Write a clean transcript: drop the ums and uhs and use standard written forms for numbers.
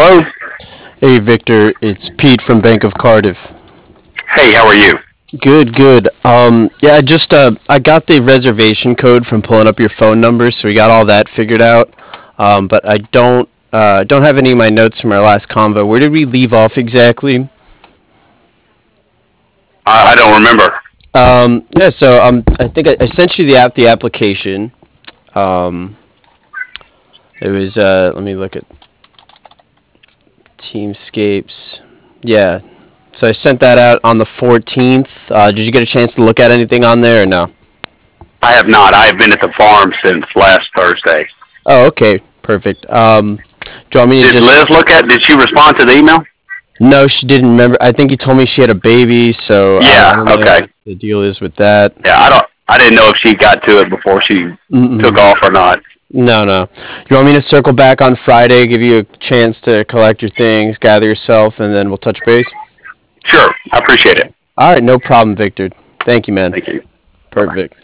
Hello. Hey Victor, it's Pete from Bank of Cardiff. Hey, how are you? Good, good. Yeah, I got the reservation code from pulling up your phone number, so we got all that figured out. But I don't have any of my notes from our last convo. Where did we leave off exactly? I don't remember. Yeah, so I think I sent you the application. Um, it was let me look at Teamscapes. Yeah, so I sent that out on the 14th. Did you get a chance to look at anything on there or no? I have not. I have been at the farm since last Thursday. Oh, okay, perfect. Do you want me to Did just? Liz look at? Did she respond to the email? No, she didn't remember. I think you told me she had a baby, so I Yeah. don't know Okay. what the deal is with that. Yeah. I don't. I didn't know if she got to it before she took Mm-mm. off or not. No, no. You want me to circle back on Friday, give you a chance to collect your things, gather yourself, and then we'll touch base? Sure. I appreciate it. All right, no problem, Victor. Thank you, man. Thank you. Bye bye. Perfect.